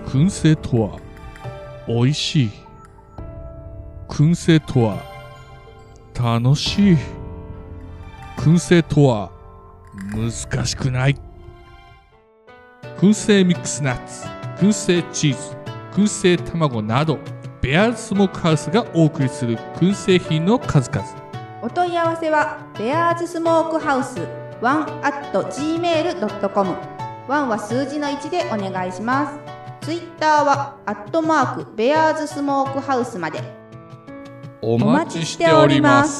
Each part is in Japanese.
燻製とは美味しい。燻製とは楽しい。燻製とは難しくない。燻製ミックスナッツ、燻製チーズ、燻製卵など、ベアーズスモークハウスがお送りする燻製品の数々。 お問い合わせはベアーズスモークハウス 1@gmail.com。 1は数字の1でお願いします。ツイッターはベアーズスモークハウスまで。 お待ちしております。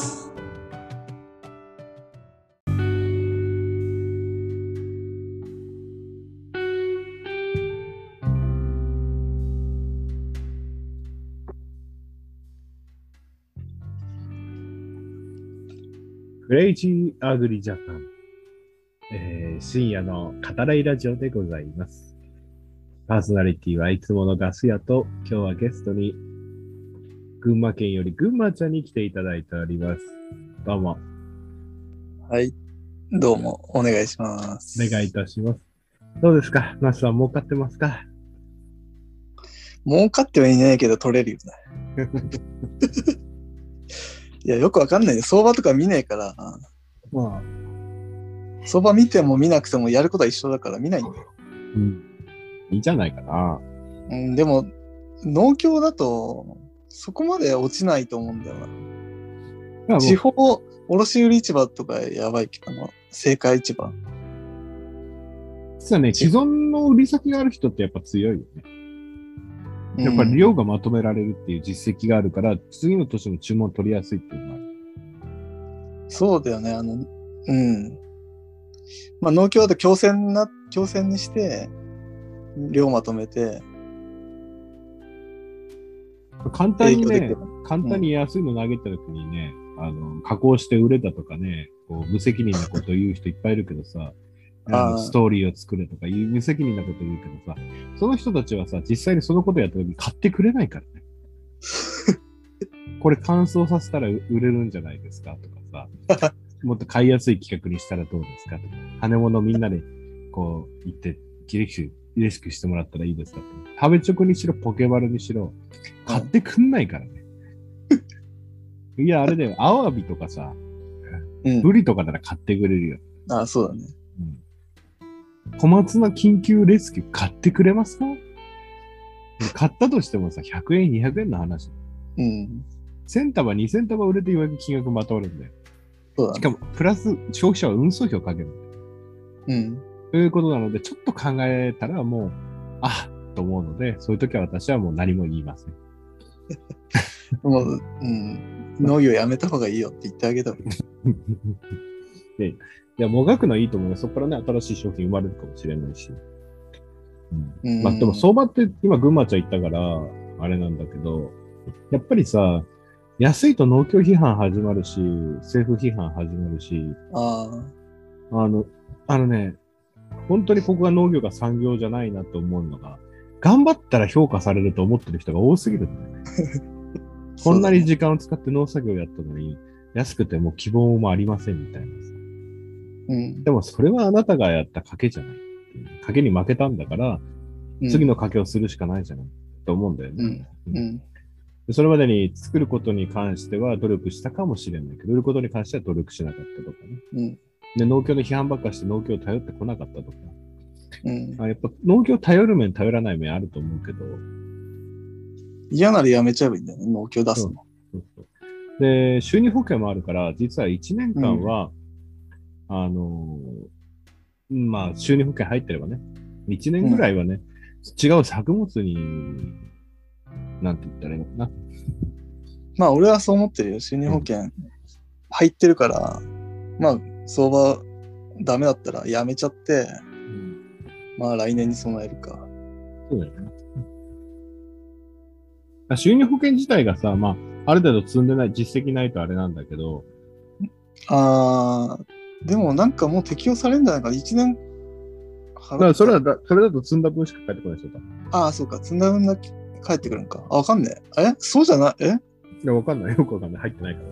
クレイジーアグリジャパン、深夜の語らいラジオでございます。パーソナリティはいつものガス屋と、今日はゲストに群馬県より群馬ちゃんに来ていただいております。どうも。 はい。どうも、お願いします。 お願いいたします。どうですか？ナスは儲かってますか？ 儲かってはいないけど取れるよね。いや、よくわかんないよ。相場とか見ねえから。まあ、相場見ても見なくてもやることは一緒だから見ないんだよ。 うん。いいんじゃないかな。 うん、でも、農協だと、そこまで落ちないと思うんだよな。地方卸売市場とかやばいけど、青果市場。 実はね、既存の売り先がある人ってやっぱ強いよね。やっぱり量がまとめられるっていう実績があるから、次の年も注文取りやすいっていうのがある。 そうだよね。まあ農協だと強制にして、量まとめて。 簡単に安いの投げた時にね、加工して売れたとかね、こう無責任なことを言う人いっぱいいるけどさ、ストーリーを作れとかいう無責任なこと言うけどさ、その人たちはさ、実際にそのことやった時に買ってくれないからね。これ乾燥させたら売れるんじゃないですかとかさ、もっと買いやすい企画にしたらどうですかとか、羽物みんなでこう言ってレシピしてもらったらいいですかとか、食べチョクにしろポケバルにしろ、買ってくんないからね。いや、あれだよ、アワビとかさ、ブリとかなら買ってくれるよ。 ああ、そうだね。 小松菜緊急レスキュー買ってくれますか？買ったとしてもさ、100円、200円の話。1000束、2000束売れてようやく金額まとまるんだよ。 そうだね。 しかも、プラス消費者は運送費をかけるんだよ。ということなので、ちょっと考えたらもう、と思うので、そういう時は私はもう何も言いません。 もう、農業やめた方がいいよって言ってあげた方がいい。 いや、もがくのはいいと思うよ。そこからね、新しい商品生まれるかもしれないし。まあ、でも相場って今、群馬ちゃん言ったから、あれなんだけど、やっぱりさ、安いと農協批判始まるし、政府批判始まるし、本当にここが農業が産業じゃないなと思うのが、頑張ったら評価されると思ってる人が多すぎるんだよね。こんなに時間を使って農作業やったのに、安くても希望もありませんみたいなさ。でもそれはあなたがやった賭けじゃない。賭けに負けたんだから、次の賭けをするしかないじゃないと思うんだよね。それまでに作ることに関しては努力したかもしれないけど、売ることに関しては努力しなかったとかね。で、農協の批判ばっかして農協を頼ってこなかったとか。やっぱ農協頼る面、頼らない面あると思うけど。 嫌ならやめちゃえばいいんだよね、農協出すの。 で、収入保険もあるから、実は1年間は、まあ、収入保険入ってればね、1年ぐらいはね、違う作物に、なんて言ったらいいのかな。 まあ、俺はそう思ってるよ。収入保険入ってるから、まあ、相場ダメだったらやめちゃって、まあ、来年に備えるか。 そうだよね。収入保険自体がさ、まあ、ある程度積んでない、実績ないとあれなんだけど。 でもなんかもう適用されるんじゃないかな。1年払って。それだと積んだ分しか返ってこないでしょ。 そうか。積んだ分だけ返ってくるのか。わかんねえ。そうじゃない？ いや、わかんない。よくわかんない。入ってないから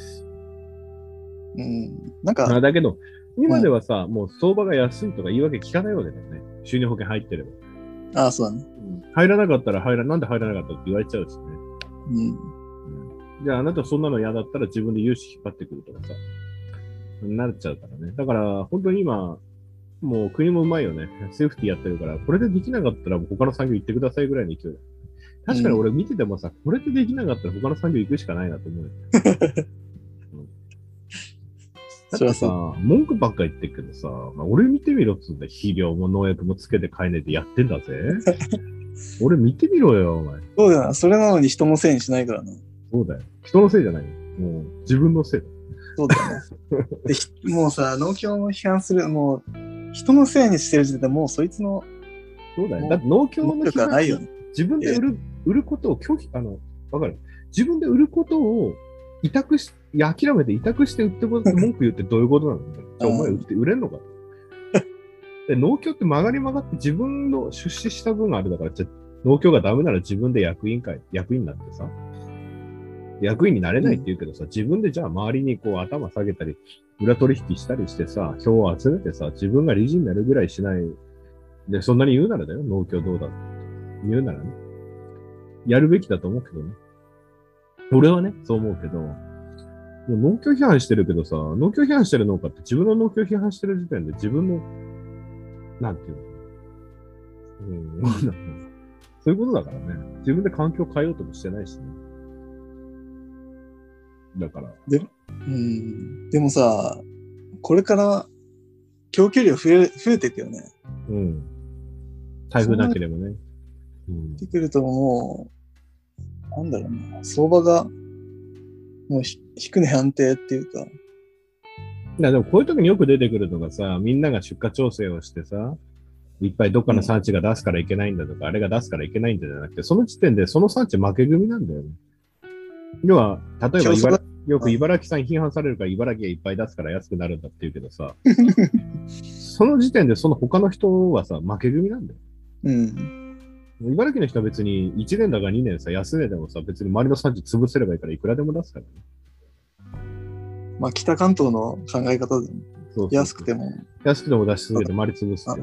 俺。なんか。 だけど、今ではさ、もう相場が安いとか言い訳聞かないわけだよね。収入保険入ってれば。 ああ、そうだね。 入らなかったらなんで入らなかったって言われちゃうしね。 うん。 じゃああなたそんなの嫌だったら自分で融資引っ張ってくるとかさ、なっちゃうからね。だから本当に今、もう国もうまいよね。セーフティーやってるから、これでできなかったら他の産業行ってくださいぐらいの勢いだ。確かに俺見ててもさ、これでできなかったら他の産業行くしかないなと思うよ。だってさ、文句ばっか言ってるけどさ、俺見てみろっつうんだよ。肥料も農薬もつけて買えねえでやってんだぜ。俺見てみろよ、お前。 そうだよな。それなのに人のせいにしないからな。 そうだよ。人のせいじゃないよ。もう自分のせいだ。 そうだよね。でもうさ、農協を批判する、もう、人のせいにしてる時点でもうそいつの、 そうだよ。だって農協の能力はないよね。 自分で売ることを拒否、わかる。自分で売ることを諦めて委託して売ってことって文句言ってどういうことなの？じゃあお前売れんのかで農協って曲がり曲がって自分の出資した分があるだから、じゃあ農協がダメなら自分で役員になってさ、役員になれないって言うけどさ、自分でじゃあ周りにこう頭下げたり、裏取引したりしてさ、票を集めてさ、自分が理事になるぐらいしない。で、そんなに言うならだよ、農協どうだって。言うならね。やるべきだと思うけどね。俺はね、そう思うけど、もう農協批判してるけどさ、農協批判してる農家って自分の農協批判してる時点で自分の、なんていうの、そういうことだからね。自分で環境を変えようともしてないしね。だから。 でもさ、これから供給量増えていくよね。 うん。台風なければね。 ってくるともう、なんだろうな、相場がもう低値安定っていうか。 いやでもこういう時によく出てくるのがさ、みんなが出荷調整をしてさ、いっぱいどっかの産地が出すからいけないんだとか、あれが出すからいけないんだじゃなくて、その時点でその産地負け組なんだよね。要は、例えばよく茨城産批判されるから茨城がいっぱい出すから安くなるんだって言うけどさ、その時点でその他の人はさ、負け組なんだよ。茨城の人は別に1年だか2年さ、安値でもさ、別に周りの産地潰せればいいからいくらでも出すからね。 まあ北関東の考え方でも安くても出し続けて周り潰すっていう。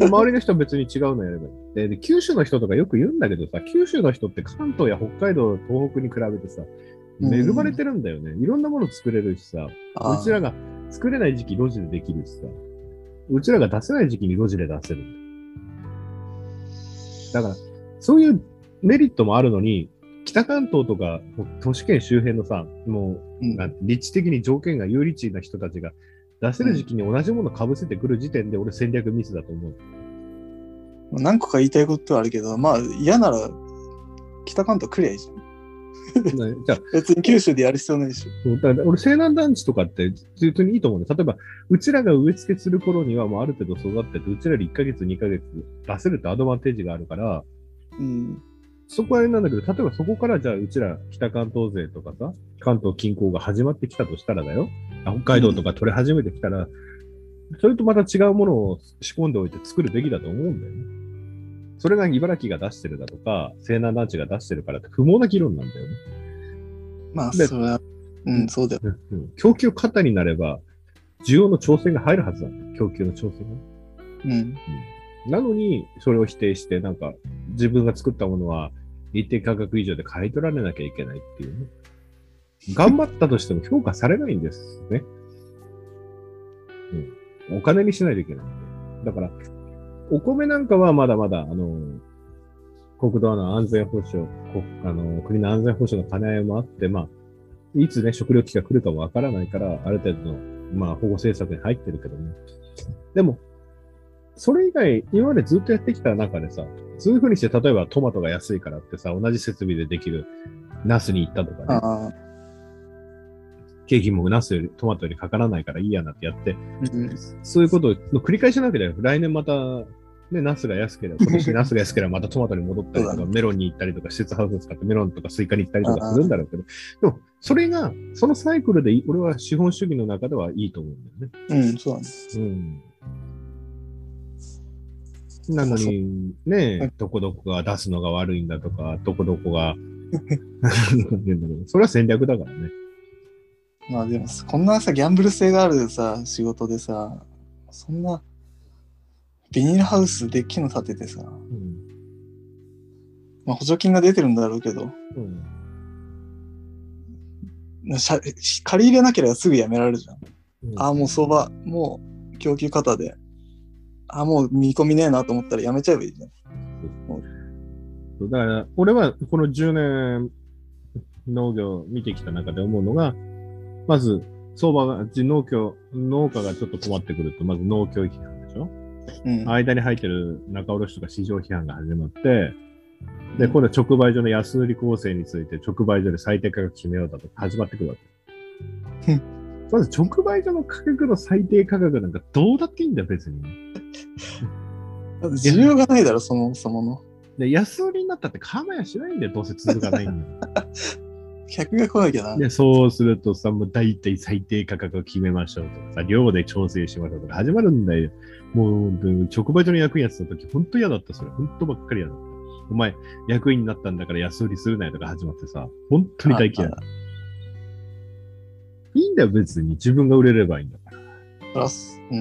周りの人は別に違うのやればいい。で、九州の人とかよく言うんだけどさ、九州の人って関東や北海道、東北に比べてさ、恵まれてるんだよね。いろんなもの作れるしさ、うちらが作れない時期路地でできるしさ、うちらが出せない時期に路地で出せるんだよ。だから、そういうメリットもあるのに、北関東とか都市圏周辺のさ、もう、立地的に条件が有利地な人たちが出せる時期に同じものを被せてくる時点で俺戦略ミスだと思う。 何個か言いたいことはあるけど、まあ嫌なら北関東来りゃいいじゃん。じゃあ別に九州でやる必要ないでしょ。 だから俺西南団地とかって普通にいいと思うんだよ。例えばうちらが植え付けする頃にはもうある程度育ってて、うちらで1ヶ月2ヶ月出せるってアドバンテージがあるから、そこはあれなんだけど、例えばそこからじゃあうちら北関東勢とかさ、関東近郊が始まってきたとしたらだよ。北海道とか取れ始めてきたら、それとまた違うものを仕込んでおいて作るべきだと思うんだよね。それが茨城が出してるだとか、西南団地が出してるからって不毛な議論なんだよね。 まあ、それは、そうだよ。 供給過多になれば、需要の調整が入るはずなんだよ。供給の調整が。なのに、それを否定して、なんか、自分が作ったものは一定価格以上で買い取られなきゃいけないっていうね。頑張ったとしても評価されないんですね。お金にしないといけない。だから、お米なんかはまだまだ、国土の安全保障、国の安全保障の兼ね合いもあって、まあ、いつね、食糧危機が来るかもわからないから、ある程度の、まあ、保護政策に入ってるけどね。でも、それ以外、今までずっとやってきた中でさ、そういうふうにして、例えばトマトが安いからってさ、同じ設備でできるナスに行ったとかね。経費もナスよりトマトよりかからないからいいやなってやって、そういうことの繰り返しなわけだよ。来年また、ね、ナスが安ければ、今年ナスが安ければまたトマトに戻ったりとか、メロンに行ったりとか、施設ハウスを使ってメロンとかスイカに行ったりとかするんだろうけど、でも、それが、そのサイクルで、俺は資本主義の中ではいいと思うんだよね。 そうなんです。 なのに、ね、どこどこが出すのが悪いんだとか、どこどこが、それは戦略だからね。 まあでも、こんなさ、ギャンブル性があるさ、仕事でさ、そんな、 ビニールハウスで木の建ててさ、 うん。 まあ補助金が出てるんだろうけど、 うん。 借り入れなければすぐやめられるじゃん。 うんああ、もう相場、もう供給過多で、ああ、もう見込みねえなと思ったらやめちゃえばいいじゃん。 そうだから、俺はこの10年農業を見てきた中で思うのが、まず、相場が、農家がちょっと困ってくると、まず農協批判でしょ、 うん。 間に入ってる仲卸とか市場批判が始まって、で、今度は直売所の安売り構成について直売所で最低価格決めようだと始まってくるわけ。まず直売所の価格の最低価格なんかどうだっていいんだよ、別に。 だって需要がないだろ、そもそもの。 で、安売りになったって構やしないんだよ、どうせ続かないんだよ。 客が来なきゃな。 で、そうするとさ、もう大体最低価格を決めましょうとかさ、量で調整しましょうとか始まるんだよ。もう、直売所の役員やってた時、ほんと嫌だった、それ。ほんとばっかり嫌だった。お前、役員になったんだから安売りするなよとか始まってさ、ほんとに大嫌い。いいんだよ、別に。自分が売れればいいんだから。 プラス、うん。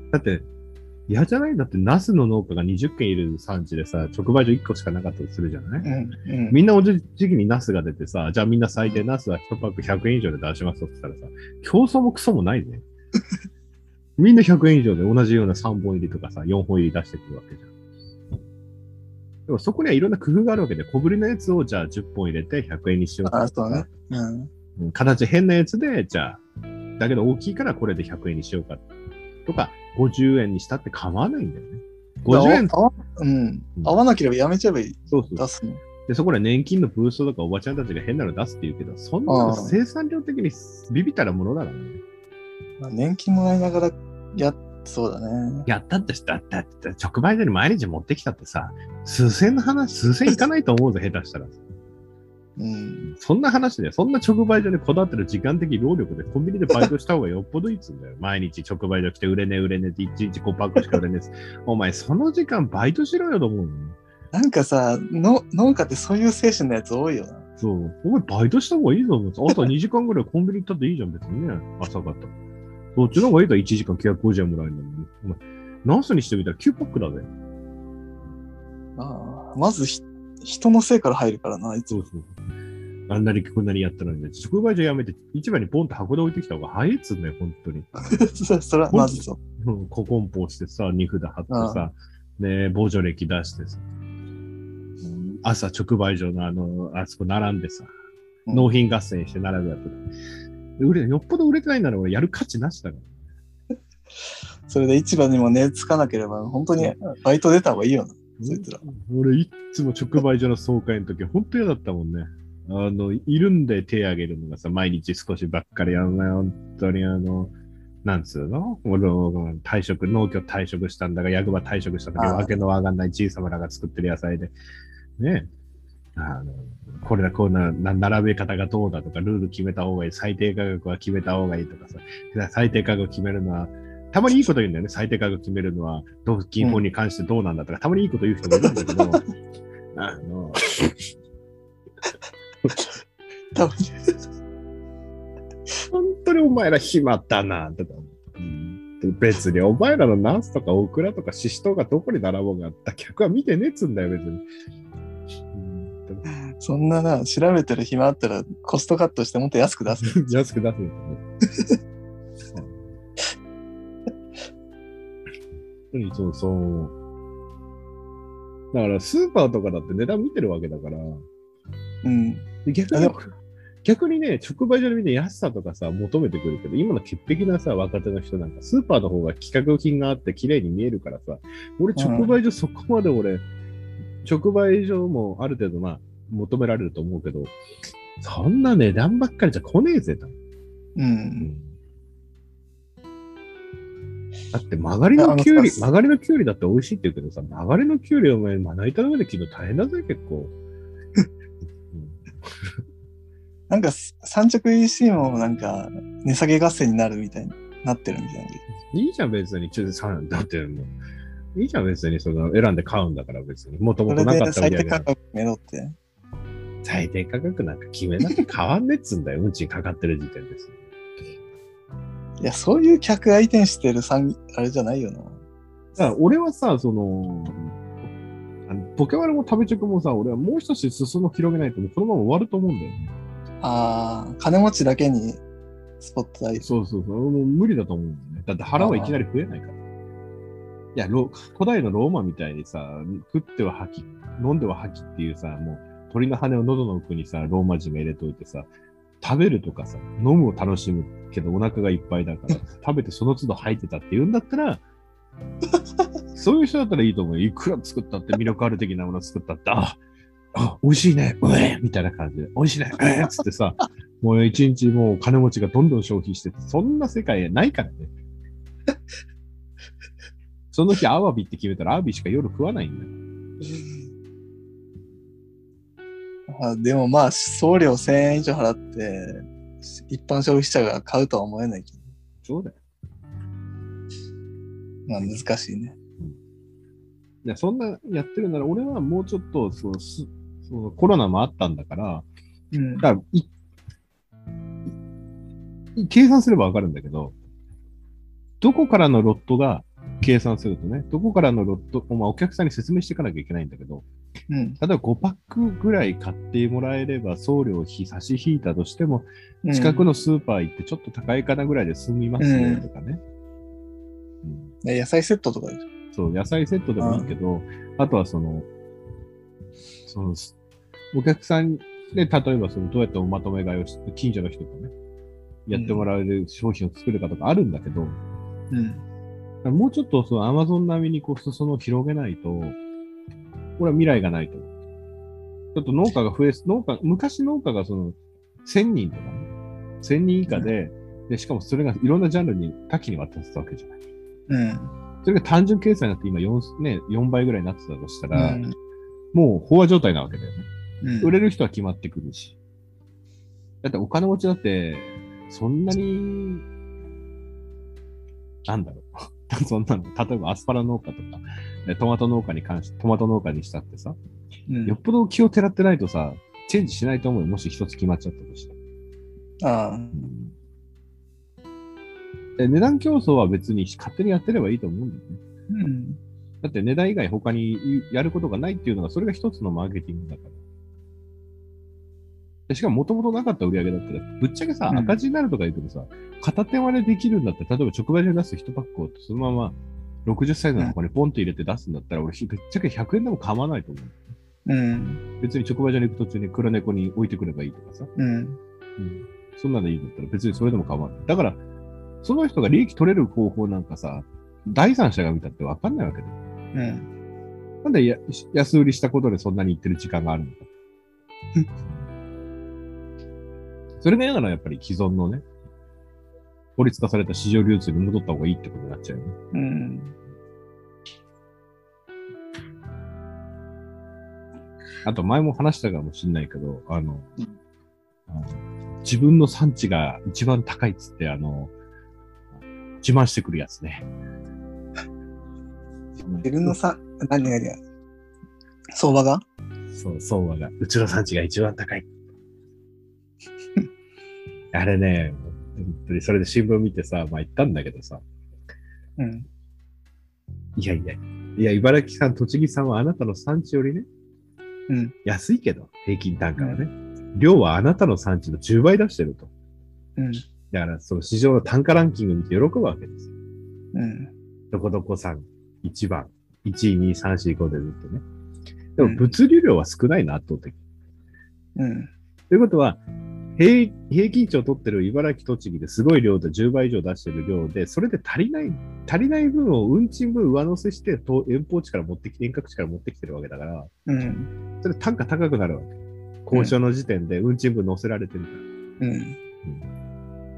だって、嫌じゃない？だって、ナスの農家が20軒いる産地でさ、直売所1個しかなかったとするじゃない？ うん。 みんな同じ時期にナスが出てさ、じゃあみんな最低ナスは1パック100円以上で出しますとって言ったらさ、競争もクソもないね。みんな100円以上で同じような3本入りとかさ、4本入り出してくるわけじゃん。でもそこにはいろんな工夫があるわけで、小ぶりのやつをじゃあ10本入れて100円にしようとか。 あ、そうね。うん。 形変なやつで、じゃあ、だけど大きいからこれで100円にしようか。とか、50円にしたって構わないんだよね。50円。 合わなければやめちゃえばいい。 そうそう。 出すの。 で、そこで年金のブーストとかおばちゃんたちが変なの出すって言うけど、そんなの生産量的にビビったらものだからね。 まあ、年金もらいながらそうだね。 いや、だって直売所に毎日持ってきたってさ、数千いかないと思うぜ、下手したら。 うん。 そんな話で、そんな直売所にこだわってる時間的労力でコンビニでバイトした方がよっぽどいいっつうんだよ。毎日直売所来て売れねって1日5パックしか売れねえ。お前、その時間バイトしろよと思うの。 なんかさ、農家ってそういう精神のやつ多いよな。 そう。お前、バイトした方がいいぞ。朝2時間ぐらいコンビニ行ったっていいじゃん、別にね。朝方。そっちの方がいいと1時間950円もらえるんだもん。お前、ナスにしてみたら9パックだぜ。 ああ、まず人のせいから入るからな、あいつ。 そうそう。あんなにこんなにやったのにね、直売所やめて、市場にポンと箱で置いてきた方が早いっつうんだよ、本当に。 それはまずそう。 ココンポしてさ、荷札貼ってさ、ね、防除歴出してさ、朝直売所のあそこ並んでさ、納品合戦して並ぶやつ。よっぽど売れてないんなら俺やる価値なしだから。 それで市場にも値つかなければ、本当にバイト出た方がいいよな、そいつら。 俺いっつも直売所の総会の時、本当嫌だったもんね。いるんで手挙げるのがさ、毎日少しばっかり本当になんつうの農協退職したんだが、役場退職した時、わけのわかんない小さならが作ってる野菜で、ね、こんな並べ方がどうだとか、ルール決めた方がいい、最低価格は決めた方がいいとかさ、最低価格決めるのは、たまにいいこと言うんだよね。最低価格決めるのは、銀行に関してどうなんだとか、たまにいいこと言う人もいるんだけど、本当にお前ら暇だなとか、別にお前らのナスとかオクラとかシシトウがどこに並ぼうがあった客は見てねっつんだよ別に。 そんなな、調べてる暇あったらコストカットしてもっと安く出す。 安く出すよ、ね。そう。だからスーパーとかだって値段見てるわけだから。 うん。 逆にね、直売所で見て安さとかさ、求めてくるけど、今の潔癖なさ、若手の人なんか、スーパーの方が規格品があって綺麗に見えるからさ、俺直売所そこまで直売所もある程度求められると思うけど、そんな値段ばっかりじゃ来ねえぜ、と。だって曲がりのキュウリだって美味しいって言うけどさ、曲がりのキュウリお前、まな板の上で切るの大変だぜ、結構。 なんか産直 EC もなんか値下げ合戦になるみたいになってるみたいな。 いいじゃん別にだってもういいじゃん別に選んで買うんだから別にもともとなかったみたいな。最低価格決めろって。最低価格なんか決めなきゃ変わんねっつんだよ。運賃かかってる時点です。 いやそういう客相手にしてるあれじゃないよな。 だから俺はさ、ポケマルも食べチョクもさ、俺はもう一つ裾野広げないともうこのまま終わると思うんだよね。 ああ、金持ちだけにスポットライト。 そうそうそう。もう無理だと思うんだよね。だって腹はいきなり増えないから。いや、古代のローマみたいにさ、食っては吐き、飲んでは吐きっていうさ、もう鳥の羽を喉の奥にさ、ローマ人が入れといてさ、食べるとかさ、飲むを楽しむけどお腹がいっぱいだから、食べてその都度吐いてたって言うんだったら、そういう人だったらいいと思うよ。いくら作ったって、魅力ある的なもの作ったって、美味しいね、みたいな感じで、美味しいね、つってさ、もう一日もう金持ちがどんどん消費してて、そんな世界ないからね。その日アワビって決めたらアワビしか夜食わないんだよ。 でもまあ、送料1000円以上払って、一般消費者が買うとは思えないけど。 そうだよ。 まあ難しいね。 いや、そんなやってるなら、俺はもうちょっと、そのコロナもあったんだから、だから計算すればわかるんだけど、どこからのロットが計算するとね、どこからのロット、お客さんに説明していかなきゃいけないんだけど、例えば5パックぐらい買ってもらえれば送料差し引いたとしても、近くのスーパー行ってちょっと高いかなぐらいで済みますよとかね。 野菜セットとかでしょ。 そう、野菜セットでもいいけど、あとはお客さんで、例えばどうやっておまとめ買いをして、近所の人とね、やってもらえる商品を作るかとかあるんだけど、もうちょっとアマゾン並みに裾野を広げないと、これは未来がないと思う。ちょっと農家が昔農家が1000人とかね、1000人以下で、しかもそれがいろんなジャンルに多岐にわたってたわけじゃない。それが単純計算になって今4倍ぐらいになってたとしたら、もう飽和状態なわけだよね。売れる人は決まってくるし。だってお金持ちだって、そんなに、なんだろう。そんなの、例えばアスパラ農家とか、トマト農家にしたってさ、よっぽど気をてらってないとさ、チェンジしないと思うよ。もし一つ決まっちゃったとしたら。値段競争は別に勝手にやってればいいと思うんだよね。だって値段以外他にやることがないっていうのが、それが一つのマーケティングだから。しかも元々なかった売り上げだったら、ぶっちゃけさ、赤字になるとか言うけどさ、片手割れできるんだったら、例えば直売所に出す1パックをそのまま60サイズの箱にポンと入れて出すんだったら、俺ぶっちゃけ100円でも構わないと思う。別に直売所に行く途中に黒猫に置いてくればいいとかさ。そんなのいいんだったら別にそれでも構わない。だから、その人が利益取れる方法なんかさ、第三者が見たって分かんないわけだよ。なんで安売りしたことでそんなに言ってる時間があるのか。それが嫌なのはやっぱり既存のね、法律化された市場流通に戻った方がいいってことになっちゃうよね。あと前も話したかもしれないけど、自分の産地が一番高いっつって、自慢してくるやつね。 自分の何が相場がそう、相場が。うちの産地が一番高い。あれね、本当にそれで新聞見てさ、言ったんだけどさ。いや、茨城さん、栃木さんはあなたの産地よりね、安いけど、平均単価はね。量はあなたの産地の10倍出してると。だから、その市場の単価ランキング見て喜ぶわけですよ。どこどこさん、1番、1位、2位、3位、4位、5でずっとね。でも、物流量は少ないな、圧倒的。ということは、平均値を取ってる茨城、栃木ですごい量で10倍以上出してる量で、それで足りない分を運賃分上乗せして、遠隔地から持ってきてるわけだから、それ単価高くなるわけ。交渉の時点で運賃分乗せられてるから。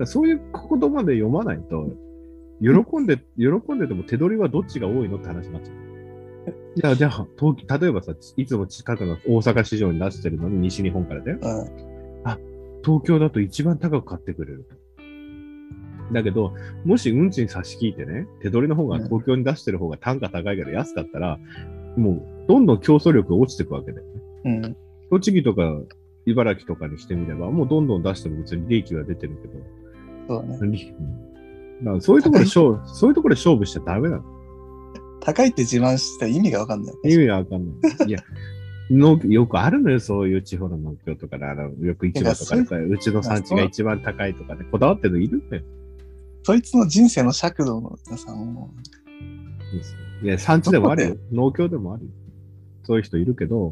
そういうことまで読まないと、喜んでても手取りはどっちが多いのって話になっちゃう。じゃあ、例えばさ、いつも近くの大阪市場に出してるのに西日本からだよ。東京だと一番高く買ってくれると。だけど、もし運賃差し引いてね、手取りの方が東京に出してる方が単価高いから安かったら、もうどんどん競争力が落ちていくわけだよね。栃木とか茨城とかにしてみれば、もうどんどん出しても別に利益は出てるけど。そうだね。だからそういうところで勝負しちゃダメなの。 高いって自慢して意味がわかんない。 意味がわかんない。いや、よくあるのよ、そういう地方の農協とかで、よく市場とかでさ、うちの産地が一番高いとかね、こだわってるのいるんだよ。 そいつの人生の尺度がさ、もいや、産地でもあるよ。農協でもあるよ。そういう人いるけど、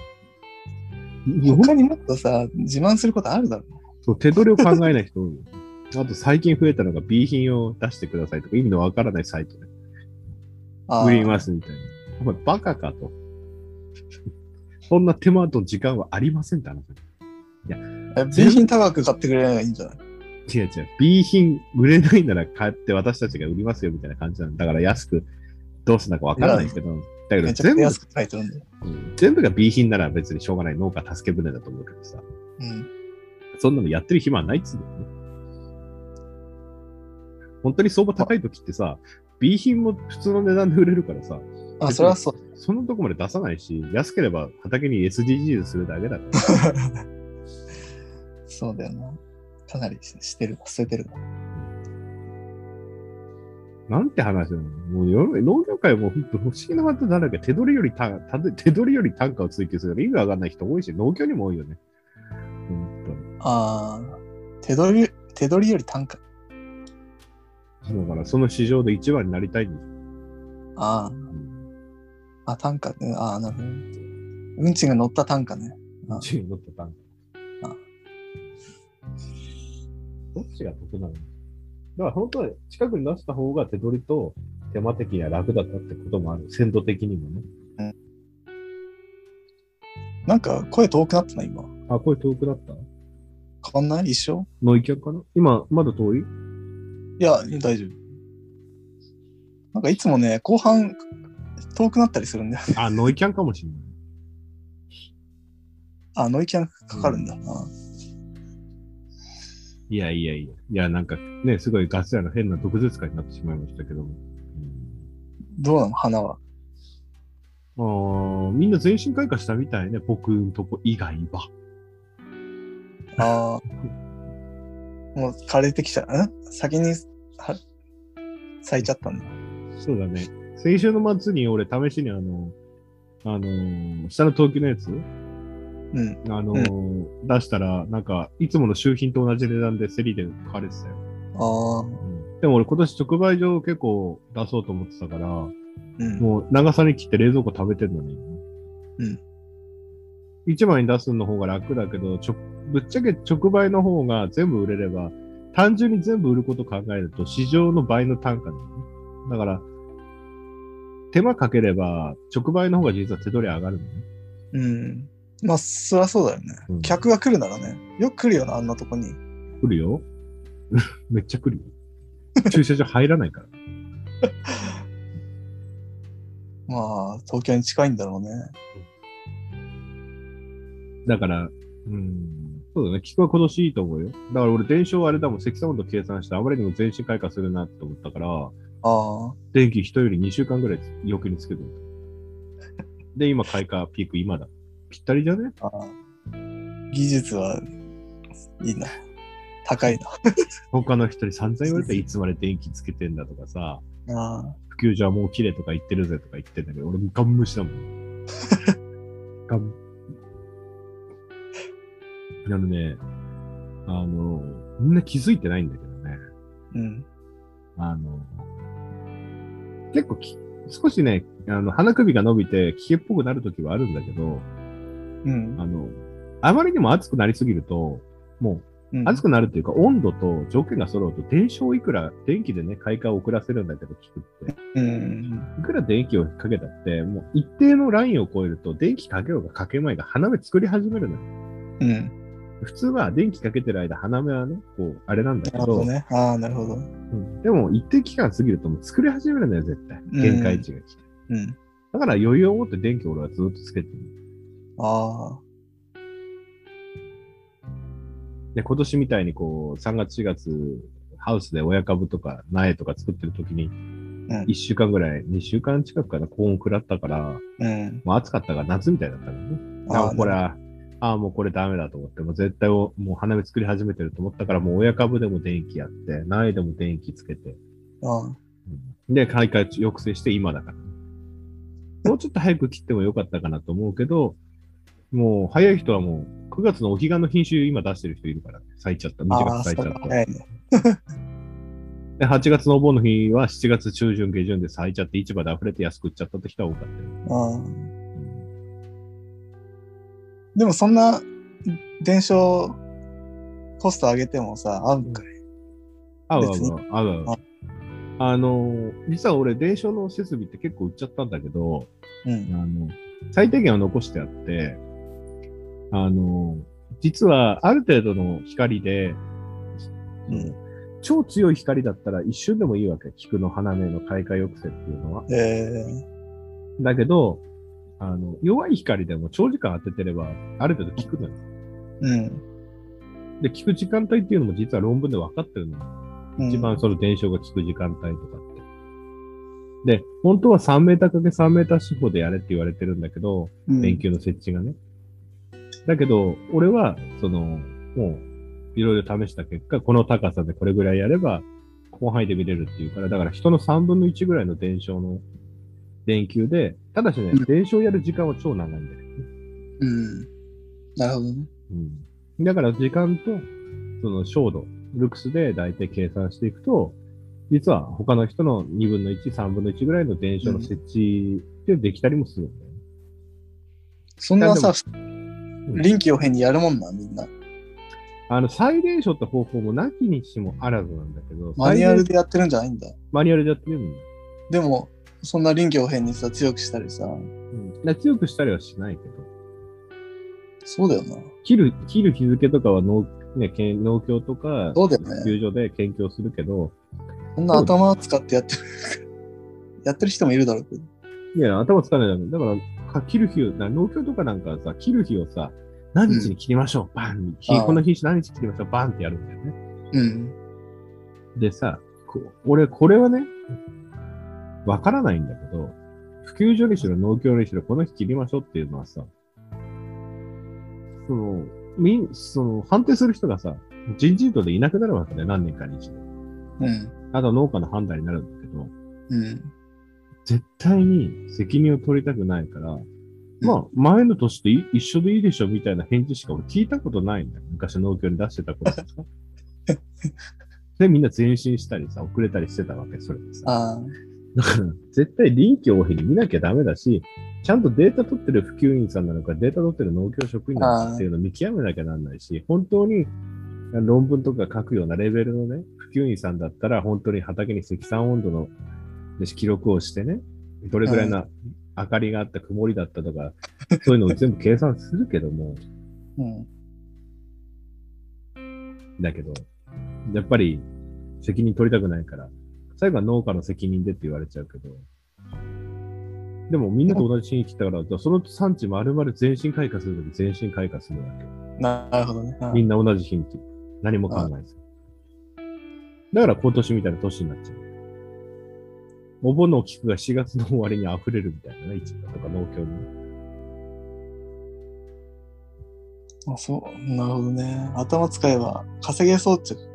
他にもっとさ、自慢することあるだろう。 そう、手取りを考えない人多いよ。あと最近増えたのが B 品を出してくださいとか意味のわからないサイトで売りますみたいな。お前バカかと。そんな手間と時間はありませんって話。 B 品高く買ってくれればいいんじゃない？ 違う違う。B 品売れないなら買って私たちが売りますよみたいな感じなんだ。だから安くどうするのかわからないけど。だけどめちゃくちゃ安く書いてるんだよ。 全部が B 品なら別にしょうがない農家助け舟だと思うけどさ。そんなのやってる暇はないっつうんだよね。本当に相場高い時ってさ、B 品も普通の値段で売れるからさ。 それはそう。 そのとこまで出さないし、安ければ畑に SDGs するだけだから。 そうだよな。かなりしてる。捨ててる。 なんて話なの？もう農業界も本当不思議なことだらけ。手取りより単価を追求するから意味わかんない人多いし、農協にも多いよね。 手取りより単価。 だからその市場で一番になりたいんですよ。 単価ね。なるほど。運賃が乗った単価ね。 運賃が乗った単価。どっちが得なの？だから本当は近くに出した方が手取りと手間的には楽だったってこともある。鮮度的にもね。 なんか声遠くなったな、今。 声遠くなった？ 変わんない？一緒？ ノイキャンかな？今、まだ遠い？ いや、大丈夫。なんかいつもね、後半遠くなったりするんだよ。 ノイキャンかもしれない。ノイキャンかかるんだ。 いや、なんかね、すごいガス屋の変な毒舌感になってしまいましたけども。 どうなの花は。 みんな全身開花したみたいね、僕んとこ以外は。 もう枯れてきちゃう。先に咲いちゃったんだ。 そうだね。先週の末に俺試しに下の陶器のやつ出したら、なんか、いつもの周品と同じ値段で競りで買われてたよ。でも俺今年直売所結構出そうと思ってたから、もう長さに切って冷蔵庫食べてるのに。一枚に出すの方が楽だけど、ぶっちゃけ直売の方が全部売れれば、単純に全部売ることを考えると市場の倍の単価だよね。だから、手間かければ直売の方が実は手取り上がるのね。 まあ、そりゃそうだよね。客が来るならね。よく来るよな、あんなとこに。 来るよ。めっちゃ来るよ。駐車場入らないから。 まあ、東京に近いんだろうね。 だから、そうだね。菊は今年いいと思うよ。だから俺、電車はあれだもん、積算温度計算してあまりにも全身開花するなって思ったから、電気人より2週間ぐらい余計につけてる。で、今開花ピーク今だ。ぴったりじゃね？ 技術はいいな。高いな。 他の人に散々言われたらいつまで電気つけてんだとかさ、普及所はもう綺麗とか言ってるぜとか言ってんだけど、俺もガン無視だもん。ガン。みんな気づいてないんだけどね。結構少しね、鼻首が伸びて、キケっぽくなるときはあるんだけど、あまりにも暑くなりすぎると、もう、暑くなるっていうか、温度と条件が揃うと、電気でね、開花を遅らせるんだけど、菊って。いくら電気をかけたって、もう一定のラインを超えると、電気かけようがかけまいが花芽作り始めるのよ。普通は電気かけてる間、花芽はね、あれなんだけど。 なるほど。 でも、一定期間過ぎるともう作り始めるんだよ、絶対。限界値が来て。だから余裕を持って電気を俺はずっとつけてる。で、今年みたいに3月4月、ハウスで親株とか苗とか作ってる時に、1週間ぐらい、2週間近くから高温食らったから、もう暑かったから夏みたいだったのね。もうこれダメだと思って、もう絶対もう花芽作り始めてると思ったから、もう親株でも電気やって、苗でも電気つけて。で、開花抑制して今だから。 もうちょっと早く切ってもよかったかなと思うけど、もう早い人はもう9月のお彼岸の品種今出してる人いるからね。咲いちゃった。短く咲いちゃった。 早いね。 で、8月のお盆の日は7月中旬下旬で咲いちゃって市場で溢れて安く売っちゃったって人は多かったよ。 でもそんな伝承コスト上げてもさ、合うんかい。 合う別に合う。実は俺、伝承の設備って結構売っちゃったんだけど、最低限は残してあって、実はある程度の光で、超強い光だったら一瞬でもいいわけ。菊の花芽の開花抑制っていうのは。だけど、弱い光でも長時間当ててれば、ある程度効くのよ。で、効く時間帯っていうのも実は論文で分かってるの。一番その伝承が効く時間帯とかって。で、本当は3メーター ×3 メーター四方でやれって言われてるんだけど、電球の設置がね。だけど、俺は、もう、いろいろ試した結果、この高さでこれぐらいやれば、広範囲で見れるっていうから、だから人の3分の1ぐらいの伝承の電球で、ただしね、伝承やる時間は超長いんだよね。 なるほどね。 だから時間と、その照度、ルクスで大体計算していくと、実は他の人の2分の1、3分の1ぐらいの伝承の設置でできたりもするんだよね。 そんなさ、臨機応変にやるもんな、みんな。 再伝承って方法もなきにしもあらずなんだけど。 マニュアルでやってるんじゃないんだ。 マニュアルでやってるよ、みんな。 でも、そんな臨機応変にさ、強くしたりさ。 強くしたりはしないけど。 そうだよな。 切る日付とかは農協とか、 そうだよね。 球場で研究するけど。 そんな頭を使ってやってる。やってる人もいるだろうけど。 いや、頭使わないだろ。だから、切る日を、農協とかなんかさ、切る日をさ、何日に切りましょう、バンこの品種何日切りましょう、バンってやるんだよね。でさ、俺、これはね、わからないんだけど、普及所にしろ農協にしろ、この日切りましょうっていうのはさ、判定する人がさ、人事異動でいなくなるわけだよ、何年かに一度。あとは農家の判断になるんだけど、絶対に責任を取りたくないから、前の年と一緒でいいでしょみたいな返事しか俺聞いたことないんだよ。昔農協に出してた頃とか。で、みんな前進したりさ、遅れたりしてたわけ、それでさ。だから、絶対臨機応変に見なきゃダメだし、ちゃんとデータ取ってる普及員さんなのか、データ取ってる農協職員なのかっていうのを見極めなきゃなんないし、本当に論文とか書くようなレベルのね、普及員さんだったら、本当に畑に積算温度の記録をしてね、どれぐらいの明かりがあった、曇りだったとか、そういうのを全部計算するけども、だけど、やっぱり責任取りたくないから、最後は農家の責任でって言われちゃうけど、でもみんなと同じ日に切ったから、その産地丸々全身開花するとき全身開花するわけ。 なるほどね。 みんな同じ日に切る。何も考えず。だから今年みたいな年になっちゃう。お盆の菊が4月の終わりに溢れるみたいなね、市場とか農協に。 なるほどね。頭使えば稼げそうっちゃう。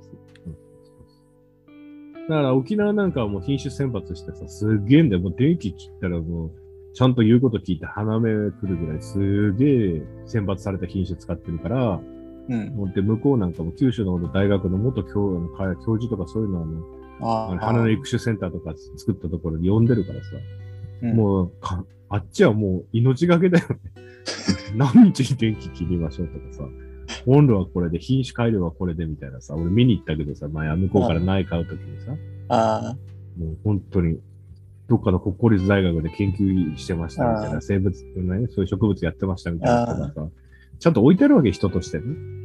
だから沖縄なんかはもう品種選抜してさ、すげえんだよ。もう電気切ったらもう、ちゃんと言うこと聞いて花芽来るぐらいすげえ選抜された品種使ってるから、で、向こうなんかも九州の大学の元教授とかそういうの花の育種センターとか作ったところに呼んでるからさ、もうあっちはもう命がけだよね。何日に電気切りましょうとかさ、温度はこれで、品種改良はこれでみたいなさ、俺見に行ったけどさ、前向こうから苗買うときにさ、もう本当に、どっかの国公立大学で研究してましたみたいな、生物ね、そういう植物やってましたみたいな人がさ、ちゃんと置いてあるわけ、人としてね。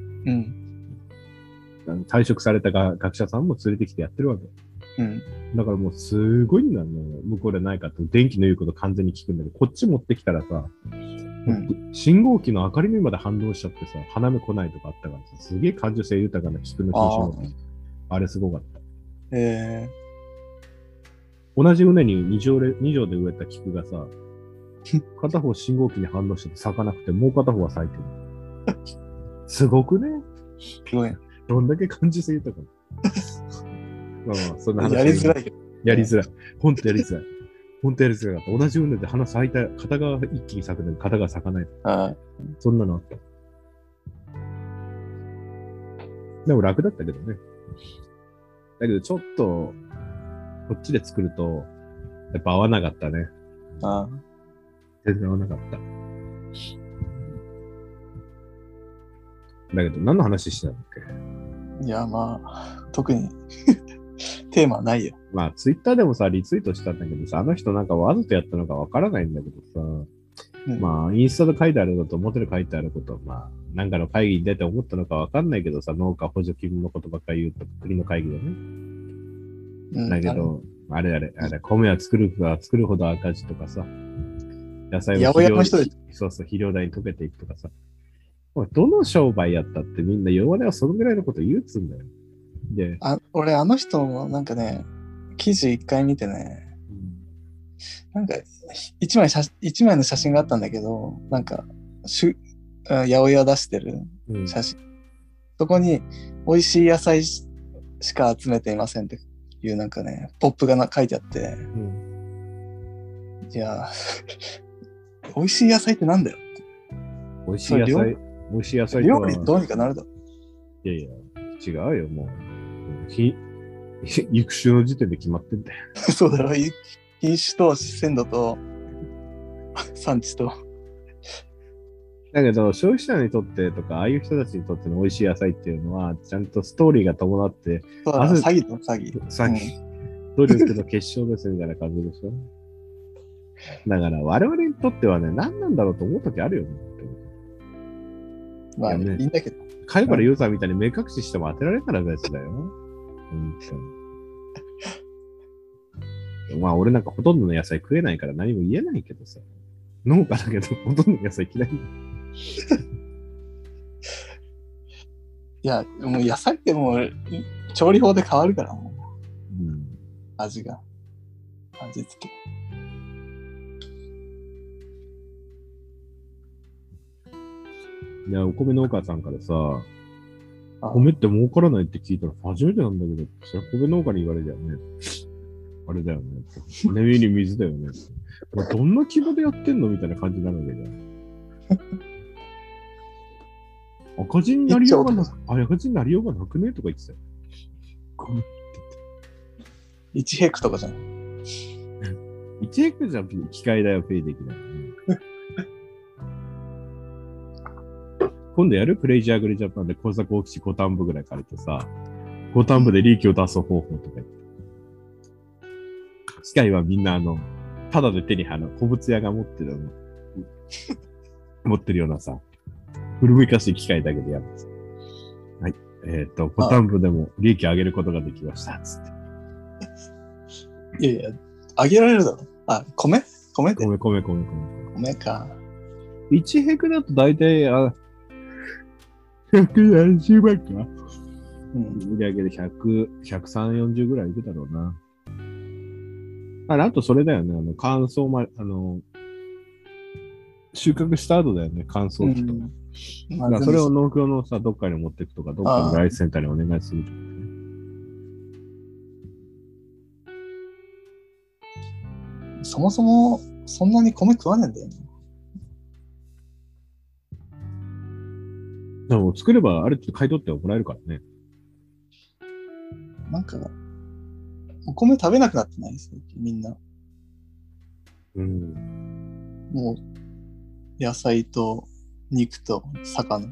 退職された学者さんも連れてきてやってるわけ。だからもうすごいんだよ、向こうでないかって、電気の言うこと完全に聞くんだけど、こっち持ってきたらさ、信号機の明かりにまで反応しちゃってさ、花芽来ないとかあったからさ、すげえ感受性豊かな菊の品種のあれすごかった。同じ畝に2畳で植えた菊がさ、片方信号機に反応して咲かなくて、もう片方は咲いてる。すごくね。 すごい。 どんだけ感受性豊かな。そんな話。 やりづらい。 やりづらい。ほんとやりづらい。 本当やりづらかった。同じ運動で鼻咲いた、片側一気に咲くのに片側咲かない。 あそんなのあった。でも楽だったけどね。だけどちょっと、こっちで作ると、やっぱ合わなかったね。 あ。 全然合わなかった。だけど、何の話してたんだっけ？ いや、まあ、特にテーマはないよ。 まあ、ツイッターでもさ、リツイートしたんだけどさ、あの人なんかわざとやったのかわからないんだけどさ、まあ、インスタで書いてあることと表で書いてあること、まあ、なんかの会議に出て思ったのかわかんないけどさ、農家補助金のことばっかり言うと、国の会議でね。だけど、あれ、米は作るほど赤字とかさ、野菜を肥料代に溶けていくとかさ、どの商売やったってみんな弱音はそのぐらいのこと言うっつんだよ。で、 俺、あの人のなんかね、記事一回見てね、なんか一枚の写真があったんだけど、なんか、八百屋出してる写真。そこに、美味しい野菜しか集めていませんっていうなんかね、ポップが書いてあって、いや、美味しい野菜ってなんだよ。 美味しい野菜料理どうにかなるだろ。 いやいや、違うよ、もう。育種の時点で決まってんだよ。 そうだろ、品種と鮮度と産地と。 だけど、消費者にとってとか、ああいう人たちにとっての美味しい野菜っていうのは、ちゃんとストーリーが伴って、 そうだ、詐欺。 努力の結晶ですみたいな感じでしょ。だから、我々にとってはね、何なんだろうと思うときあるよね。 まあ、ね、いいんだけど。 貝原優さんみたいに目隠ししても当てられたら別だよ。まあ、俺なんかほとんどの野菜食えないから何も言えないけどさ。農家だけど、ほとんどの野菜嫌い。 いや、もう野菜ってもう、調理法で変わるからもう。味付け。いや、お米農家さんからさ、米って儲からないって聞いたら初めてなんだけど、それ米農家に言われるよね。あれだよね。根見に水だよね。まあ、どんな規模でやってんのみたいな感じになるわけじゃん。赤字になりようがなくねとか言ってたよ。 1ヘクとかじゃん。 1ヘクじゃ機械代はペイできない。今度やるクレイジーアグリジャパンで工作大きい5反部ぐらい借りてさ、5反部で利益を出す方法とか言って。機械はみんなただで手に古物屋が持ってるようなさ、古めかしい機械だけでやるんです。はい。5反部でも利益上げることができました。つって。 いや、上げられるだろ。あ、米で。 米か。1ヘクだと大体、140万か。売り上げで130、40ぐらいいくだろうな。あとそれだよね。乾燥収穫した後だよね。乾燥機と。それを農協のさ、どっかに持っていくとか、どっかのライスセンターにお願いするとかね。 そもそも、そんなに米食わねえんだよね。 でも作ればある程度買い取ってもらえるからね。 なんか、お米食べなくなってないですよ、みんな。もう、野菜と肉と魚。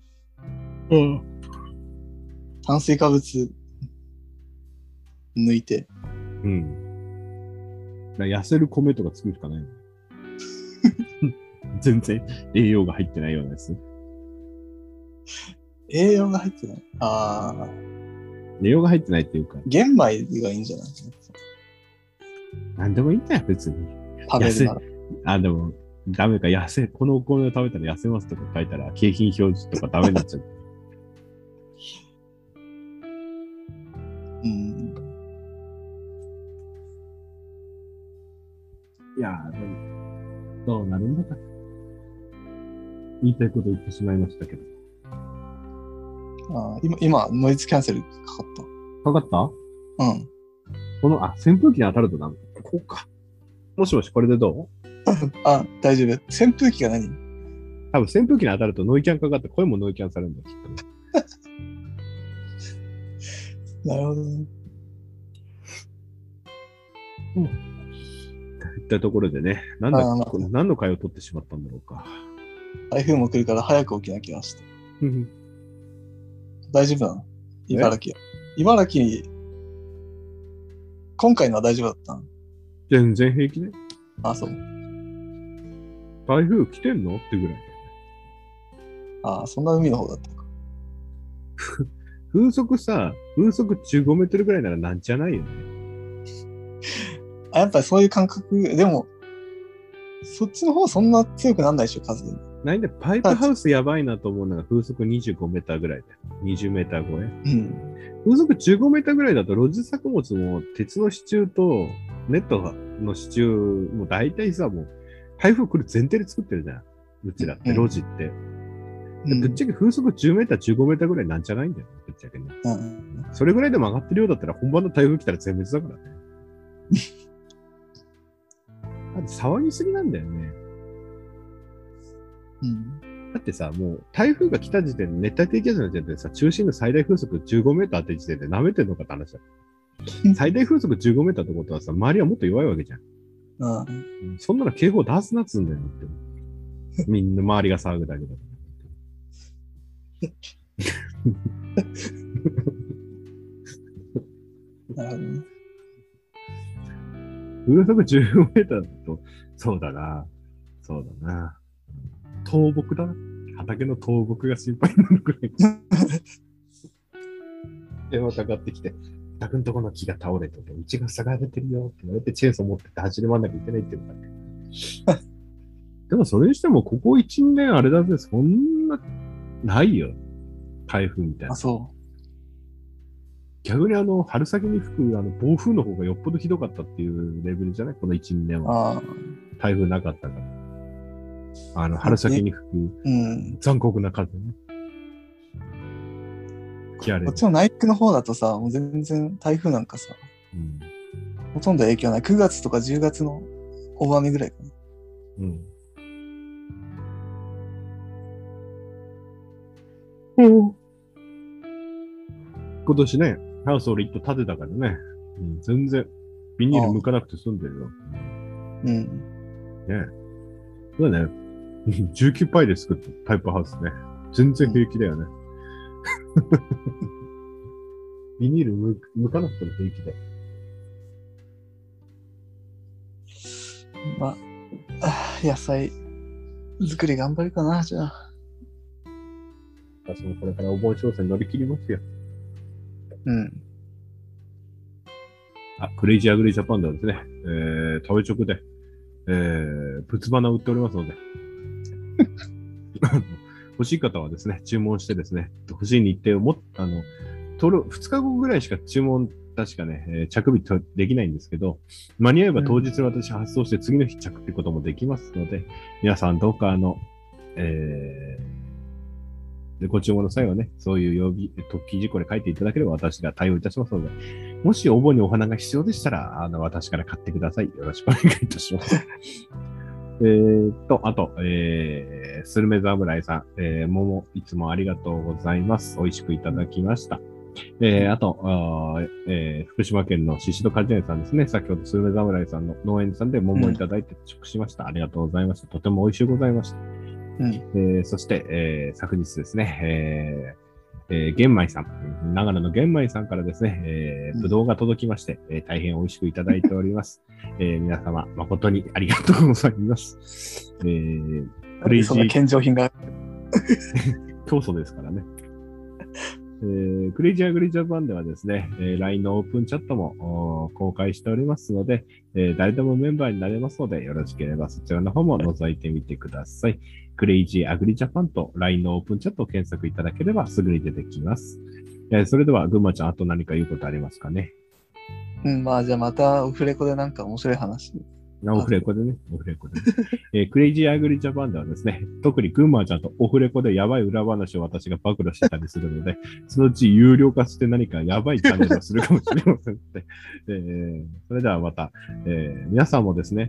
炭水化物抜いて。 痩せる米とか作るしかないの。全然栄養が入ってないようなやつ。 栄養が入ってない。 栄養が入ってないっていうか。 玄米がいいんじゃない？ なんでもいいんだよ、別に。 食べるなら。 でも、ダメか、このお米を食べたら痩せますとか書いたら、景品表示とかダメになっちゃう。いやー、でも、どうなるんだか。言いたいこと言ってしまいましたけど。 今、ノイズキャンセルかかった。 かかった？扇風機に当たるとダメ。こうか。 もしもし、これでどう？ あ、大丈夫。扇風機が何？ 多分扇風機に当たるとノイキャンかかって声もノイキャンされるんだよ、きっとね。 なるほどね。 といったところでね、何の回を取ってしまったんだろうか。 台風も来るから早く起きなきゃして。大丈夫なの？茨城。茨城、今回のは大丈夫だったの？ 全然平気ね。 あ、そう。 台風来てんのってぐらい。 あ、そんな海の方だったか。 風速15メートルぐらいならなんじゃないよね。 あ、やっぱりそういう感覚、でも、そっちの方そんな強くなんないでしょ、風。 なんでパイプハウスやばいなと思うのが風速25メーターぐらいで。20メーター超え。 うん。 風速15メーターぐらいだと露地作物も鉄の支柱とネットの支柱も大体さ、もう台風来る前提で作ってるじゃん。うちらって、露地って。ぶっちゃけ風速10メーター、15メーターぐらいなんじゃないんだよね、ぶっちゃけね。それぐらいでも上がってるようだったら本番の台風来たら全滅だからね。だって騒ぎすぎなんだよね。だってさ、もう台風が来た時点で熱帯低気圧の時点でさ、中心の最大風速15メーターって時点で舐めてんのかって話だ。最大風速15メーターってことはさ、周りはもっと弱いわけじゃん。そんなの警報出すなっつうんだよって。みんな周りが騒ぐだけだ。 なるほどね。 風速15メーターだと、そうだな。倒木だな。畑の倒木が心配になるくらい。電話かかってきて、宅のとこの木が倒れてて、うちが塞がれてるよって言われて、チェーンソー持ってって走り回んなきゃいけないって言うんだね。でもそれにしても、ここ1、2年あれだぜ、そんな、ないよ。台風みたいな。 あ、そう。 逆に春先に吹く暴風の方がよっぽどひどかったっていうレベルじゃないこの1、2年は。台風なかったから。春先に吹く、残酷な風ね。こっちの内陸の方だとさ、もう全然台風なんかさ、ほとんど影響ない。9月とか10月の大雨ぐらいかな。 今年ね、ハウス俺一棟建てたからね、全然ビニール剥かなくて済んでるよ。ねえ。そうだね。19パイで作ったタイプハウスね。全然平気だよね。ビニール剥かなくても平気だよ。 まあ、野菜作り頑張るかな、じゃあ。 私もこれからお盆商戦乗り切りますよ。クレイジーアグリージャパンではですね、食べ直で、仏花売っておりますので、欲しい方はですね、注文してですね、欲しい日程を2日後ぐらいしか注文、確かね、着日できないんですけど、間に合えば当日私発送して次の日着ってこともできますので、皆さんどうかご注文の際はね、そういう特記事項で書いていただければ私が対応いたしますので、もしお盆にお花が必要でしたら、私から買ってください。よろしくお願いいたします。あと、スルメ侍さん、桃、いつもありがとうございます。美味しくいただきました。あと、福島県の宍戸果樹園さんですね。先ほどスルメ侍さんの農園さんで桃をいただいて食しました。ありがとうございました。とても美味しゅうございました。そして、昨日ですね、玄米さん、長野の玄米さんからですね、ぶどうが届きまして、大変美味しくいただいております。皆様、誠にありがとうございます。クレイジそんな献上品が競争ですからね。クレイジーアグリジャパンではですね、LINE のオープンチャットも公開しておりますので、誰でもメンバーになれますので、よろしければそちらの方も覗いてみてください。クレイジーアグリジャパンと LINE のオープンチャットを検索いただければすぐに出てきます。それでは、ぐんまちゃん、あと何か言うことありますかね？ まあじゃあまたオフレコでなんか面白い話オフレコでね。オフレコでね。クレイジーアグリジャパンではですね、特に群馬ちゃんとオフレコでやばい裏話を私が暴露してたりするので、そのうち有料化して何かやばいチャンネルをするかもしれませんので、それではまた、皆さんもですね、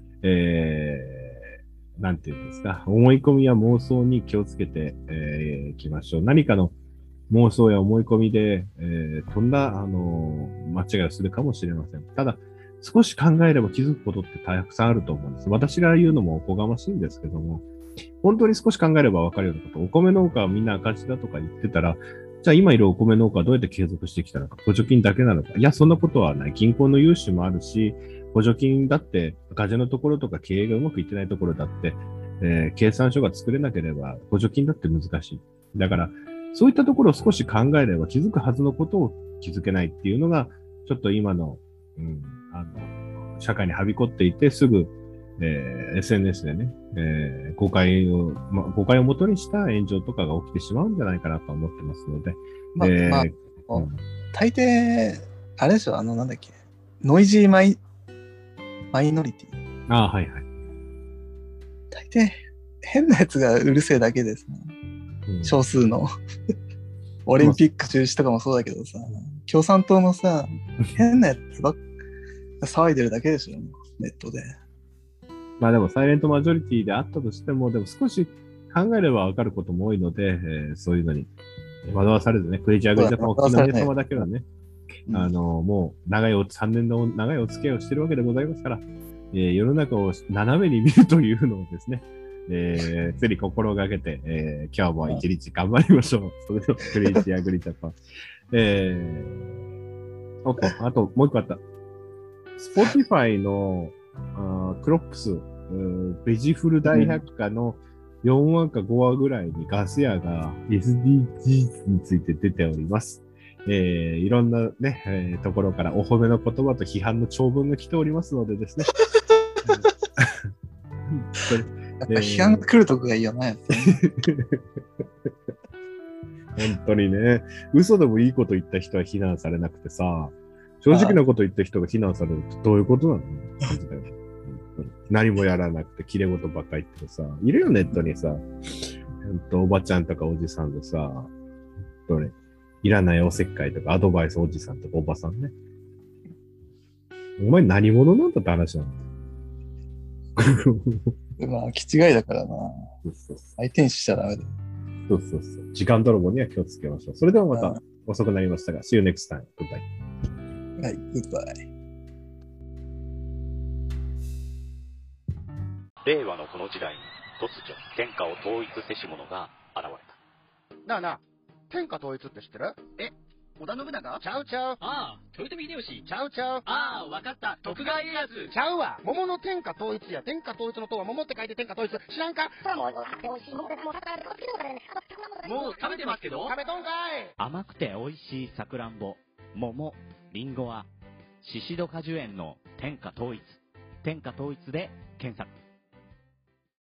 なんていうんですか、思い込みや妄想に気をつけていきましょう。何かの妄想や思い込みで、とんだ、間違いをするかもしれません。ただ、少し考えれば気づくことってたくさんあると思うんです。私が言うのもおこがましいんですけども、本当に少し考えればわかるようなこと、お米農家はみんな赤字だとか言ってたら、じゃあ今いるお米農家はどうやって継続してきたのか、補助金だけなのか。いや、そんなことはない。銀行の融資もあるし、補助金だって赤字のところとか経営がうまくいってないところだって、計算書が作れなければ補助金だって難しい。だから、そういったところを少し考えれば気づくはずのことを気づけないっていうのが、ちょっと今の、社会にはびこっていて、すぐ、SNS でね、誤解をもとにした炎上とかが起きてしまうんじゃないかなと思ってますので。 大抵、あれでしょ、なんだっけ、ノイジーマイノリティ。 はいはい。 大抵、変なやつがうるせえだけですね。少数の。オリンピック中止とかもそうだけどさ、共産党のさ、変なやつばっか騒いでるだけでしょ、ネットで。 まあでも、サイレントマジョリティであったとしても、でも少し考えればわかることも多いので、そういうのに惑わされずね、クレイジーアグリジャパンをお聞きの皆様だけはね、もう3年の長いお付き合いをしているわけでございますから、世の中を斜めに見るというのをですね、ぜひ心がけて、今日も一日頑張りましょう。それでは、クレイジーアグリジャパン。あと、もう一個あった。Spotify のクロップス、ベジフル大百科の4話か5話ぐらいにガス屋が SDGs について出ております。いろんなね、ところからお褒めの言葉と批判の長文が来ておりますのでですね。 やっぱ批判が来るとこがいいよね。 本当にね、嘘でもいいこと言った人は非難されなくてさ、正直なこと言った人が非難されるってどういうことなの？何もやらなくて、綺麗事ばっかり言ってさ、いるよ、ネットにさ、おばちゃんとかおじさんでさ、いらないおせっかいとかアドバイスおじさんとかおばさんね。お前何者なんだって話なの。 まあ、気違いだからな。相手にしちゃダメだ。 そう。時間泥棒には気をつけましょう。それではまた遅くなりましたが、See you next time. Goodbye. はい、Goodbye。 令和のこの時代に突如天下を統一せし者が現れた。 なあなあ、天下統一って知ってる？ 織田信長？ ちゃうちゃう。 ああ、豊臣秀吉。 ちゃうちゃう。 ああ、わかった。徳川家康。 ちゃうわ。桃の天下統一や。天下統一の塔は桃って書いて天下統一。知らんか？ もう食べてますけど。 食べとんかい。 甘くて美味しいさくらんぼ、桃、りんごは、宍戸果樹園の天下統一。天下統一で検索。